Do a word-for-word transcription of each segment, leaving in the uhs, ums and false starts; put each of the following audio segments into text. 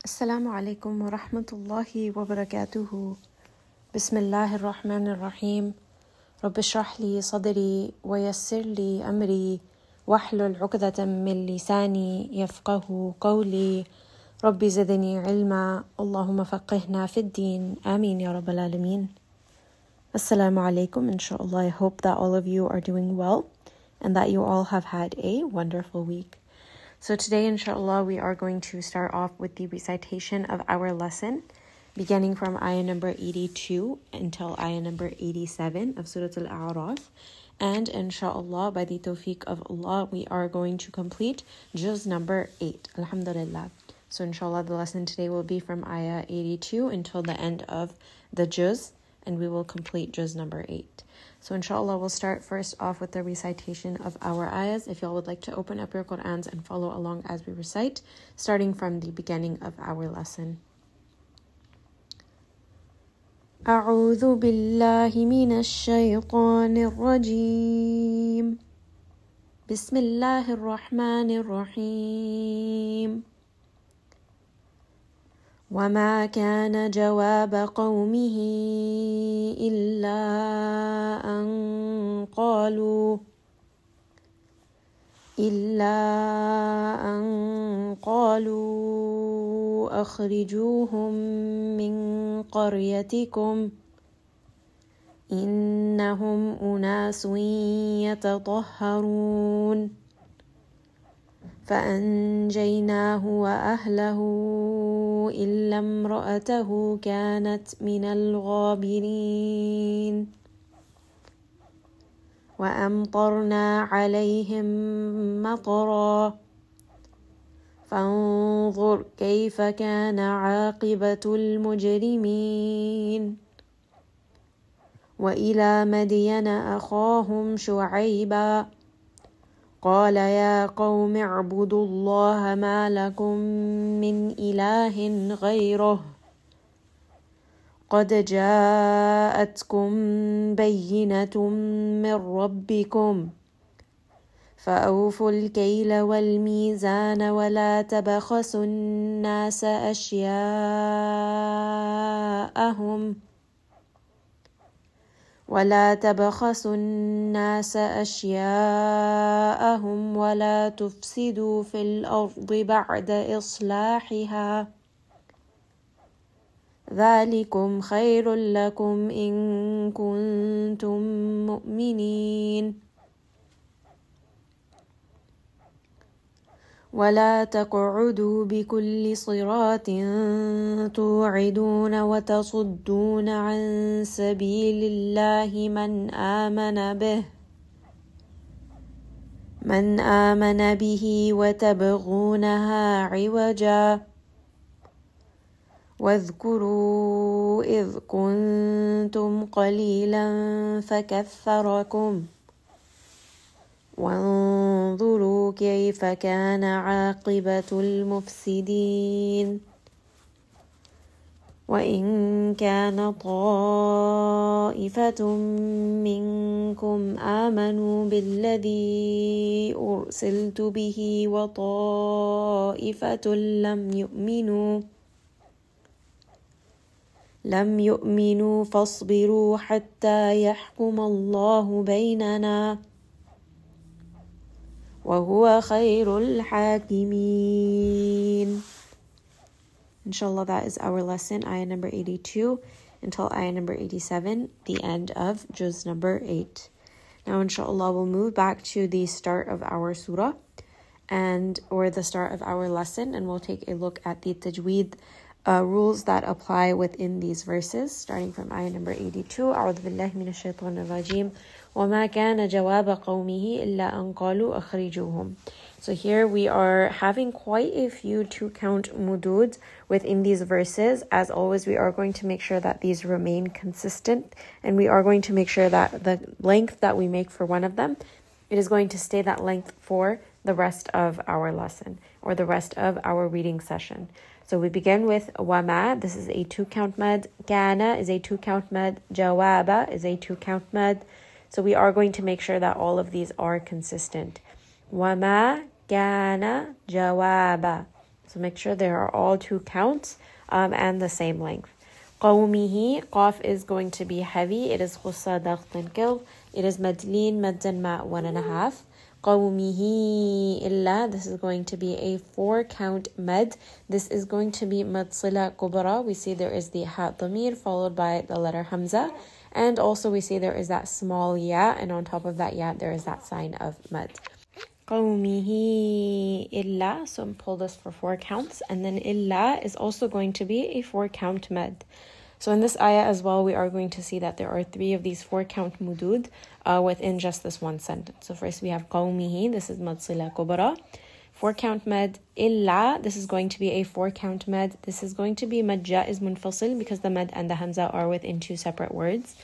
السلام عليكم ورحمة الله وبركاته. بسم الله الرحمن الرحيم. رب اشرح لي صدري ويسر لي أمري واحلل عقدة من لساني يفقه قولي. رب زدني علما اللهم فقهنا في الدين آمين يا رب العالمين. Assalamu alaikum. Inshallah, I hope that all of you are doing well and that you all have had a wonderful week. So today, inshallah, we are going to start off with the recitation of our lesson, beginning from ayah number eighty-two until ayah number eighty-seven of Surah Al-A'raf. And inshallah, by the tawfiq of Allah, we are going to complete juz number eight. Alhamdulillah. So inshallah, the lesson today will be from ayah eighty-two until the end of the juz, and we will complete juz number eight. So inshallah, we'll start first off with the recitation of our ayahs. If y'all would like to open up your Qur'ans and follow along as we recite, starting from the beginning of our lesson. أعوذ بالله من الشيطان الرجيم. بسم الله الرحمن الرحيم. وما كان جواب قومه إلا أن قالوا إلا أن قالوا أخرجوهم من قريتكم إنهم أناس يتطهرون فأنجيناه وأهله إلا امرأته كانت من الغابرين وأمطرنا عليهم مطرا فانظر كيف كان عاقبة المجرمين وإلى مدين أخاهم شعيبا قال يا قوم اعبدوا الله ما لكم من إله غيره قد جاءتكم بينة من ربكم فأوفوا الكيل والميزان ولا تبخسوا الناس أشياءهم ولا تبخسوا الناس أشياءهم ولا تفسدوا في الأرض بعد إصلاحها ذلكم خير لكم إن كنتم مؤمنين ولا تقعدوا بكل صراط توعدون وتصدون عن سبيل الله من آمن به من آمن به وتبغونها عوجا واذكروا إذ كنتم قليلا فكثركم وانظروا كيف كان عاقبة المفسدين وإن كان طائفة منكم آمنوا بالذي أرسلت به وطائفة لم يؤمنوا لم يؤمنوا فاصبروا حتى يحكم الله بيننا وهو خير الحاكمين. Inshallah, that is our lesson, ayah number eighty-two until ayah number eighty-seven, the end of juz number eight. Now, inshallah, we'll move back to the start of our surah and or the start of our lesson, and we'll take a look at the tajweed uh, rules that apply within these verses, starting from ayah number eighty-two. أعوذ بالله من الشيطان الرجيم. وما كان جواب قومه إلا أن قالوا أخرجوهم. So here we are having quite a few two count mudud within these verses. As always, we are going to make sure that these remain consistent, and we are going to make sure that the length that we make for one of them, it is going to stay that length for the rest of our lesson or the rest of our reading session. So we begin with wama. This is a two count mad. Kana is a two count mad. Jawaba is a two count mad. So we are going to make sure that all of these are consistent. وَمَا كَانَ جَوَابًا. So make sure they are all two counts um, and the same length. قومه, qaf is going to be heavy. It is khussa daghtan kil. It is madlin maddan ma one and a half. قومه illa, this is going to be a four count med. This is going to be mad sila kubra. We see there is the ha dhamir followed by the letter hamza. And also we see there is that small ya, and on top of that ya there is that sign of mad. قومه illa, so pull this for four counts, and then illa is also going to be a four count med. So in this ayah as well, we are going to see that there are three of these four count mudud uh, within just this one sentence. So first we have قومه, this is mad sila kubra. Four count med. Illa, this is going to be a four count med. This is going to be mad jaiz munfasil because the med and the hamza are within two separate words.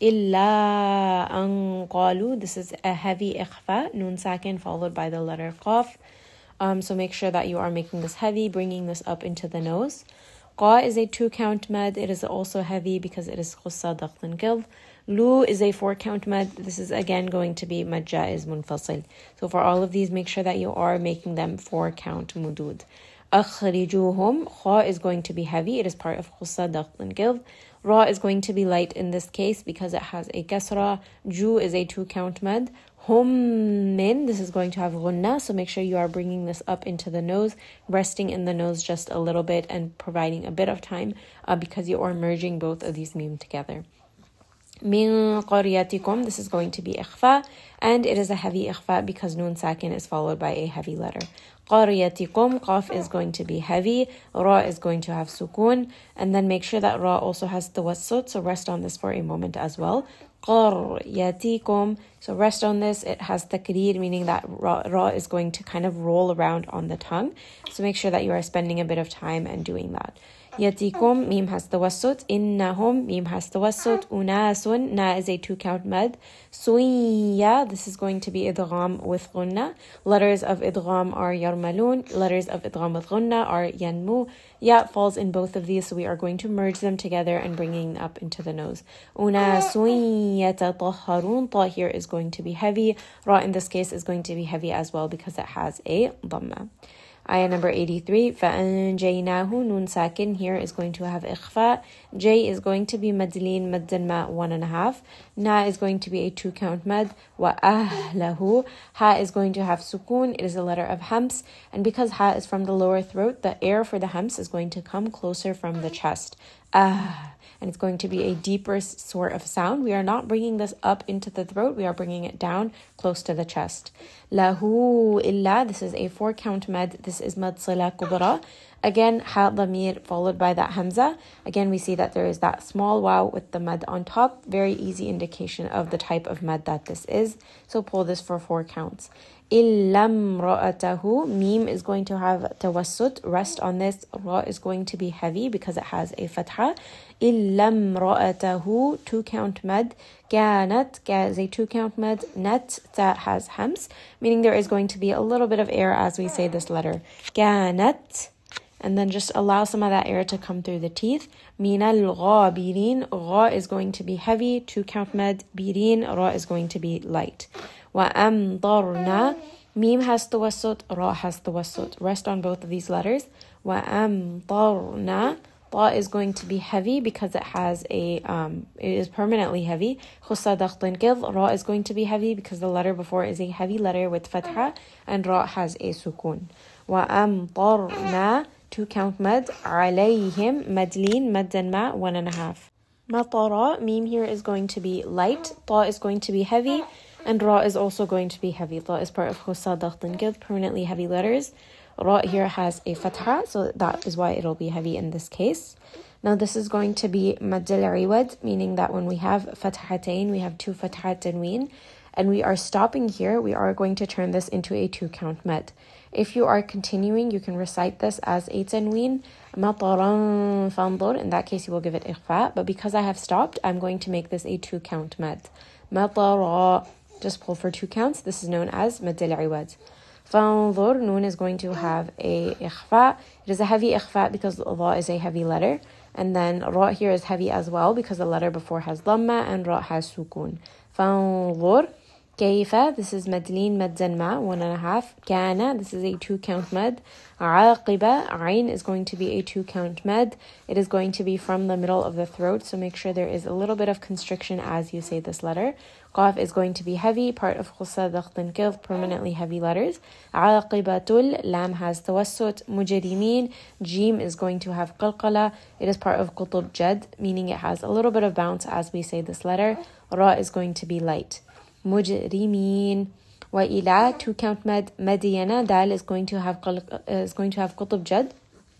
Illa an qalu, this is a heavy ikhfa, nun sakin followed by the letter qaf. Um, so make sure that you are making this heavy, bringing this up into the nose. Qa is a two count med. It is also heavy because it is khussa daghtan gilv. Lu is a four count med. This is again going to be mad jaiz munfasil. So for all of these, make sure that you are making them four count mudud. Akhrijuhum, kha is going to be heavy. It is part of khussa daghtan gilv. Ra is going to be light in this case because it has a kasra. Ju is a two count med. Hum min, this is going to have ghunna, so make sure you are bringing this up into the nose, resting in the nose just a little bit and providing a bit of time uh, because you are merging both of these mim together. Min qaryatikum, this is going to be ikhfa, and it is a heavy ikhfa because nun sakin is followed by a heavy letter. Qaryatikum, qaf is going to be heavy, ra is going to have sukun, and then make sure that ra also has tawassut, so rest on this for a moment as well. Qaryatikum, so rest on this, it has takreer, meaning that ra, ra is going to kind of roll around on the tongue, so make sure that you are spending a bit of time and doing that. Yatikum, mim has tawassut. Innahum, mim has tawassut. Unasun, na is a two count med. Suiya, this is going to be idgham with ghunna. Letters of idgham are yarmalun. Letters of idgham with ghunna are yanmu. Ya falls in both of these, so we are going to merge them together and bringing up into the nose. Unasun yatatahharun. Ta here is going to be heavy. Ra in this case is going to be heavy as well because it has a dhamma. Ayah number eighty-three, فَأَنْجَيْنَاهُ, nun sakin here is going to have ikhfa. J is going to be madlin, maddan ma, one and a half. Na is going to be a two count mad. وَأَهْلَهُ, ha is going to have sukun. It is a letter of hams. And because ha is from the lower throat, the air for the hams is going to come closer from the chest. Ah. And it's going to be a deeper sort of sound. We are not bringing this up into the throat. We are bringing it down close to the chest. Lahu illa, this is a four count med. This is mad sila kubra. Again, ha dhamir followed by that hamza. Again, we see that there is that small waw with the med on top. Very easy indication of the type of med that this is. So pull this for four counts. Illam ra'atahu, mim is going to have tawassut. Rest on this. Ra is going to be heavy because it has a fatha. Illam ra'atahu, two count med. Kanat, ka is a two count med. Nat, ta has hams, meaning there is going to be a little bit of air as we say this letter. Kanat, and then just allow some of that air to come through the teeth. Min al-ghabirin, gha is going to be heavy, two count med. Birin, ra is going to be light. وَأَمْضَرْنَا, mim has tawassut, ra has tawassut. Rest on both of these letters. وَأَمْضَرْنَا, ta is going to be heavy because it has a, um, it is permanently heavy. خُصَّ دَخْطٍ كِذ, ra is going to be heavy because the letter before is a heavy letter with fatha, and ra has a sukun. وَأَمْضَرْنَا, two count med. عَلَيْهِمْ, madlin, maddan ma, one and a half. مَطَرَ, mim here is going to be light, ta is going to be heavy, and ra is also going to be heavy. Ta is part of khussa daghtan gilv, permanently heavy letters. Ra here has a fatha, so that is why it'll be heavy in this case. Now this is going to be maddal iwad, meaning that when we have fathatain, we have two fathat tanween, and we are stopping here, we are going to turn this into a two count med. If you are continuing, you can recite this as a tanween, mataran fandur. In that case, you will give it ikhfa, but because I have stopped, I'm going to make this a two count med. Matara, just pull for two counts. This is known as maddal iwad. Fanzur, nun is going to have a ikhfa. It is a heavy ikhfa because Allah is a heavy letter. And then ra here is heavy as well because the letter before has dhamma and ra has sukun. Fanzur, كيف, this is madleen maddan ma, one and a half. كان, this is a two count mad. عاقبة, ayn is going to be a two count mad. It is going to be from the middle of the throat, so make sure there is a little bit of constriction as you say this letter. Qaf is going to be heavy, part of khusa dakhtan kilf, permanently heavy letters. عاقبة, lam has tawassut. مجرمين, jim is going to have qalqala. It is part of qutub jad, meaning it has a little bit of bounce as we say this letter. Ra is going to be light. مجرمين. وإلى, two count mad. مدينة, dal is going to have qalq, is going to have qutub jad,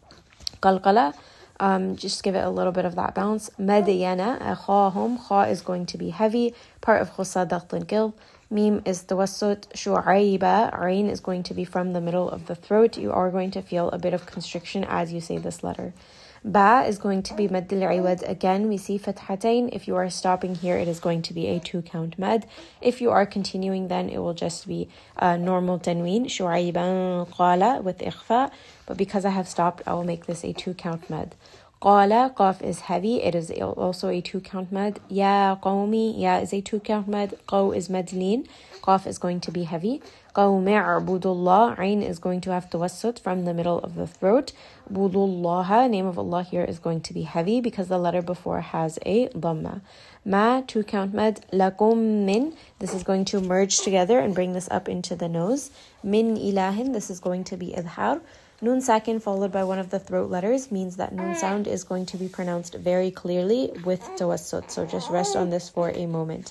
qalqala. Um, just give it a little bit of that bounce. مدينة, أخاهم, kha is going to be heavy, part of khusa dakhtan kilb. Mim is tawassut. Shu'ayba, ayn is going to be from the middle of the throat. You are going to feel a bit of constriction as you say this letter. Ba is going to be mad al-iwad. Again, we see fathatain. If you are stopping here, it is going to be a two count mad. If you are continuing, then it will just be a normal tanween. Shu'ayban qala with ikhfa. But because I have stopped, I will make this a two count mad. Qala, qaf is heavy. It is also a two count mad. Ya qawmi, ya is a two count mad. Qaw is madleen. Qaf is going to be heavy. Qawmi a'budullah, ayn is going to have tawassut from the middle of the throat. Budullaha, name of Allah here is going to be heavy because the letter before has a dhamma. Ma, two count mad. Lakum min, this is going to merge together and bring this up into the nose. Min ilahin, this is going to be idhar. Nun sakin followed by one of the throat letters means that nun sound is going to be pronounced very clearly with tawassut. So just rest on this for a moment.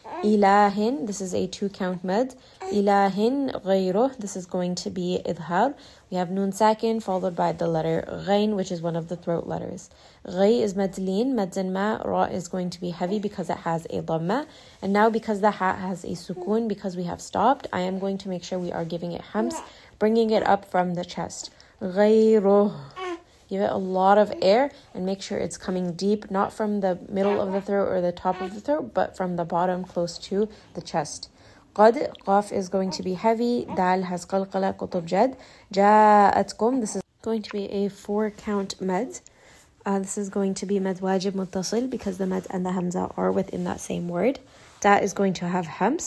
Ilahin, this is a two count mad. Ilahin ghayruh, this is going to be idhar. We have nun sakin followed by the letter ghain, which is one of the throat letters. Ghay is madleen, maddan ma. Ra is going to be heavy because it has a dhamma. And now because the ha has a sukoon, because we have stopped, I am going to make sure we are giving it hams, bringing it up from the chest. Ghayruh. Give it a lot of air and make sure it's coming deep, not from the middle of the throat or the top of the throat, but from the bottom close to the chest. Qad, qaf is going to be heavy. Dal has qalqala, qutub jad. Ja'atkum, this is going to be a four count mad. Uh, this is going to be mad wajib muttasil because the mad and the hamza are within that same word. Ta is going to have hams.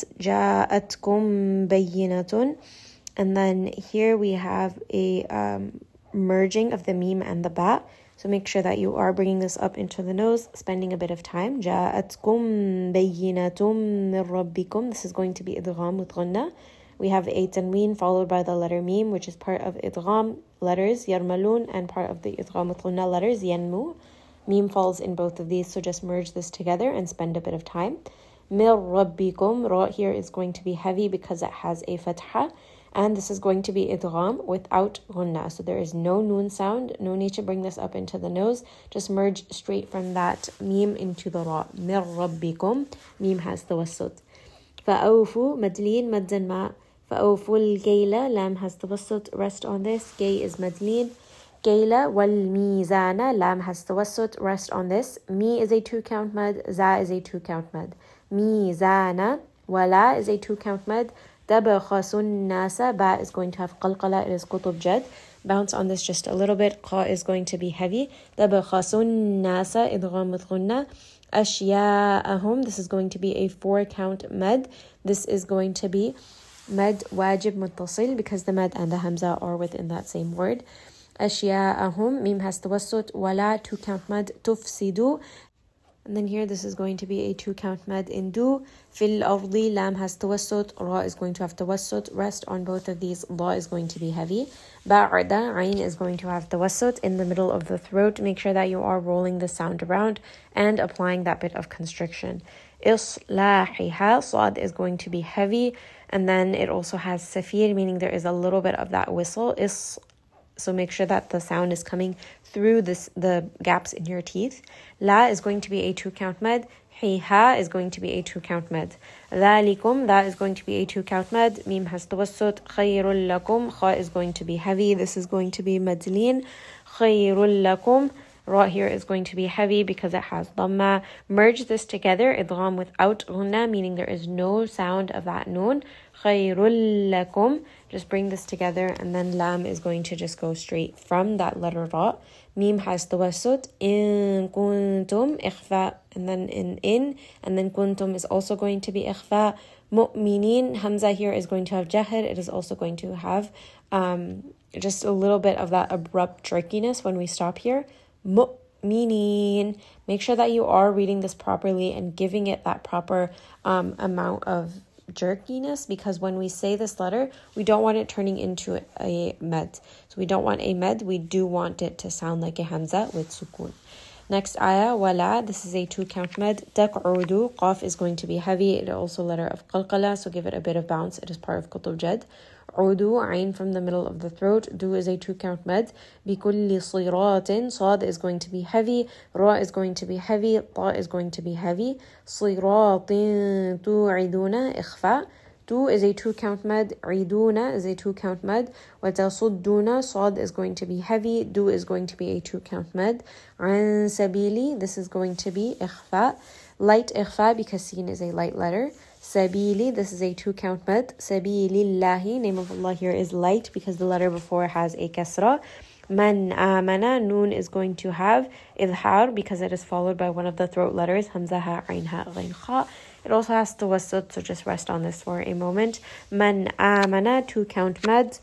Ja'atkum bayyinatun. And then here we have a um, merging of the meme and the ba. So make sure that you are bringing this up into the nose, spending a bit of time. جاءتكم بينة من ربكم. This is going to be idgham with ghanna. We have a tanween followed by the letter meme, which is part of idgham letters, yarmalun, and part of the idgham with ghanna letters, yanmu. Meme falls in both of these, so just merge this together and spend a bit of time. Min rabbikum. Ra here is going to be heavy because it has a fatha. And this is going to be idgham without ghunna. So there is no noon sound. No need to bring this up into the nose. Just merge straight from that meme into the ra. Mir rabbikum. Meme has tawassut. Fa'awfu, madleen, maddan ma. Fa'awfu al-gayla. Lam has tawassut. Rest on this. Gay is madleen. Gayla wal mizana. Lam has tawassut. Rest on this. Mi is a two count mad. Za is a two count mad. Mizana. Wala is a two count mad. Tabakhasun nasa. Ba is going to have qalqala. It is qutub jad. Bounce on this just a little bit. Qa is going to be heavy. Tabakhasun nasa. Idgham with ghunna. Ashya'ahum. This is going to be a four count mad. This is going to be mad wajib muttasil because the mad and the hamza are within that same word. Ashya'ahum. Mim has tawassut. Wala, two count mad. Tufsidu. And then here this is going to be a two count mad in du. Fil ardi. Lam has tawassut. Ra is going to have tawassut. Rest on both of these. La is going to be heavy. Ba'ada. Ayn is going to have tawassut in the middle of the throat. Make sure that you are rolling the sound around and applying that bit of constriction. Islahiha. Sad is going to be heavy. And then it also has safir, meaning there is a little bit of that whistle. Is So make sure that the sound is coming through this the gaps in your teeth. La is going to be a two count mad. Hiha is going to be a two count mad. Dhalikum, that is going to be a two count mad. Mim has tawassut. Khayrul lakum. Kha is going to be heavy. This is going to be madleen. Khayrul lakum. Ra here is going to be heavy because it has dhamma. Merge this together. Idgham without ghunna, meaning there is no sound of that noon. Khayrul lakum. Just bring this together, and then lam is going to just go straight from that letter ra. Mim has tawassut. In kuntum ikhfa, and then in in, and then kuntum is also going to be ikhfa. Mu'minin, Hamza here is going to have jahr. It is also going to have um, just a little bit of that abrupt jerkiness when we stop here. Mu'minin. Make sure that you are reading this properly and giving it that proper um, amount of jerkiness, because when we say this letter, we don't want it turning into a med. So we don't want a med, we do want it to sound like a hamza with sukun. Next ayah, wala, this is a two count med. Taq'udu, qaf is going to be heavy. It is also a letter of qalqala, so give it a bit of bounce. It is part of qutub jad. Udu, ayn from the middle of the throat. Du is a two count med. Bikulli siratin, sad is going to be heavy. Ra is going to be heavy. Ta is going to be heavy. Siratin tu'iduna, ikhfa. Tu is a two count med. Iduna is a two count med. Watasudduna, sad is going to be heavy. Du is going to be a two count med. An sabili, this is going to be ikhfa. Light ikhfa because sin is a light letter. Sabili, this is a two count med. Sabilillahi, name of Allah here is light because the letter before has a kasra. Man amana, noon is going to have idhar because it is followed by one of the throat letters, hamza ha, ain ha, ghain kha. It also has tawassut, so just rest on this for a moment. Man amana, two count med.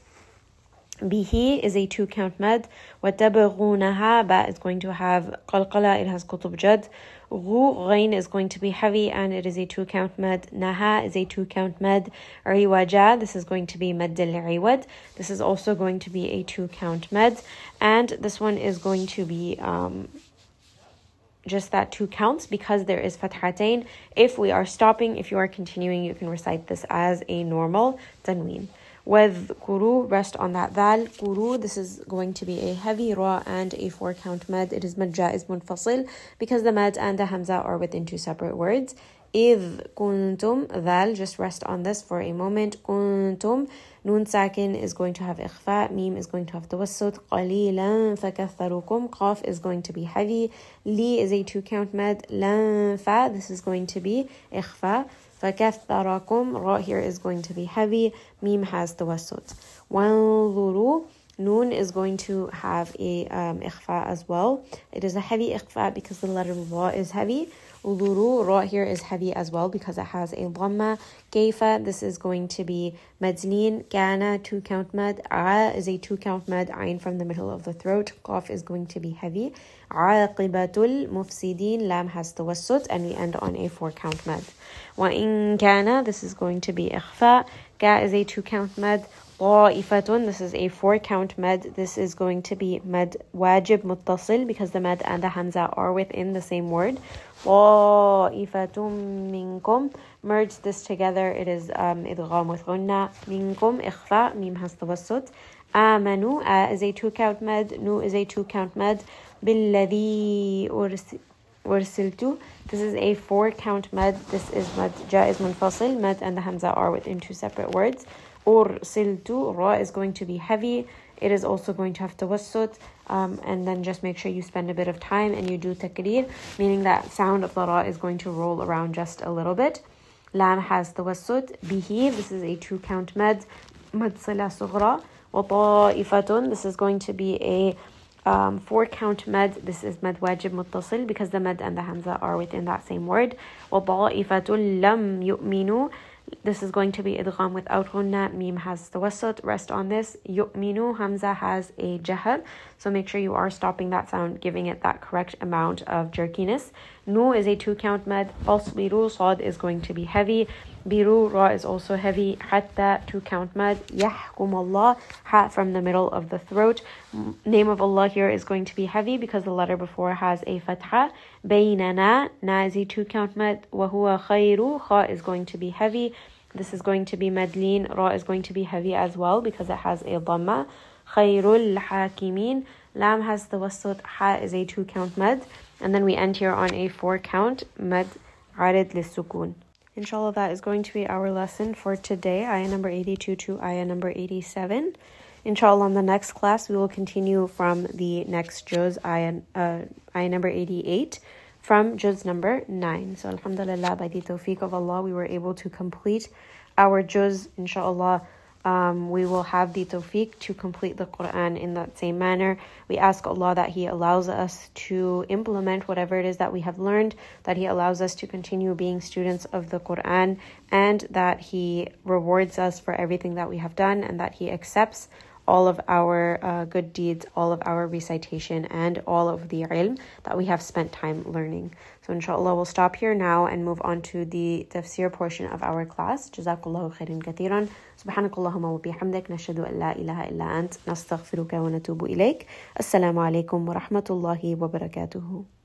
Bihi is a two count med. Watabghunaha, ba is going to have qalqala, it has qutub jad. Ghu, ghain is going to be heavy and it is a two count med. Naha is a two count med. Riwaja, this is going to be med al-iwad. This is also going to be a two count med. And this one is going to be um, just that two counts because there is fathatain. If we are stopping, if you are continuing, you can recite this as a normal tanween. With kuru, rest on that dal. Kuru, this is going to be a heavy ra and a four count med. It is mad jaiz munfasil because the mad and the hamza are within two separate words. Idh kuntum, dal, just rest on this for a moment. Kuntum, nun sakin is going to have ikhfa, mim is going to have tawassut. Qalilan fakatharukum, qaf is going to be heavy. Li is a two count med. Lan fa, this is going to be ikhfa. فَكَثَّرَكُمْ, ra here is going to be heavy. Mim has tawassut. وَانظُرُوا, noon is going to have a um, ikhfa as well. It is a heavy ikhfa because the letter ra is heavy. Uluru, ra here is heavy as well because it has a dhamma. Kaifa, this is going to be madlin. Kana, two count mad. A is a two count mad. Ayn from the middle of the throat. Qaf is going to be heavy. Aqibatul mufsidin, lam has tawassut, and we end on a four count mad. Wa in kana, this is going to be ikhfa. Ka is a two count mad. Ta'ifatun, this is a four count med. This is going to be med wajib muttasil because the med and the hamza are within the same word. Ta'ifatun minkum, merge this together, it is um, idgham with gunna. Minkum, ikhfa, mim has tawassut. Amanu, a is a two count med. Nu is a two count med. Billadhi ursiltu, this is a four count med. This is med jaiz munfasil. Med and the hamza are within two separate words. Ursiltu, ra is going to be heavy. It is also going to have tawassut. Um, and then just make sure you spend a bit of time and you do takreer, meaning that sound of the ra is going to roll around just a little bit. Lam has tawassut. Bihi, this is a two count med. Mad sila sughra. Wa ta'ifatun, this is going to be a Um, four count med. This is med wajib muttasil because the med and the hamza are within that same word. وَضَائِفَةٌ lam yu'minu, this is going to be idgham without ghunna. Mim has tawassut. Rest on this. Yu'minu, hamza has a jahr, so make sure you are stopping that sound, giving it that correct amount of jerkiness. Nu is a two count med. Fasbiru, sad is going to be heavy. Biru, ra is also heavy. Hatta, two count mad. Yahkum Allah, ha from the middle of the throat. Name of Allah here is going to be heavy because the letter before has a fatha. Baynana, na is a two count mad. Wa huwa khayru, kha is going to be heavy. This is going to be madlin. Ra is going to be heavy as well because it has a dhamma. Khayrul hakimin, lam has the wasut. Ha is a two count mad. And then we end here on a four count mad arid lissukun. Inshallah, that is going to be our lesson for today, ayah number eighty-two to ayah number eighty-seven. Inshallah, in the next class, we will continue from the next juz, ayah, uh, ayah number eighty-eight, from juz number nine. So, alhamdulillah, by the tawfiq of Allah, we were able to complete our juz, inshallah, um, we will have the tawfiq to complete the Quran in that same manner. We ask Allah that He allows us to implement whatever it is that we have learned, that He allows us to continue being students of the Quran, and that He rewards us for everything that we have done, and that He accepts all of our uh, good deeds, all of our recitation, and all of the ilm that we have spent time learning. So inshallah, we'll stop here now and move on to the tafsir portion of our class. Jazakallahu khairan kathiran. Subhanakallahumma wa bihamdik. Nashhadu an la ilaha illa ant. Nastaghfiruka wa natubu ilayk. Assalamu alaikum wa rahmatullahi wa barakatuhu.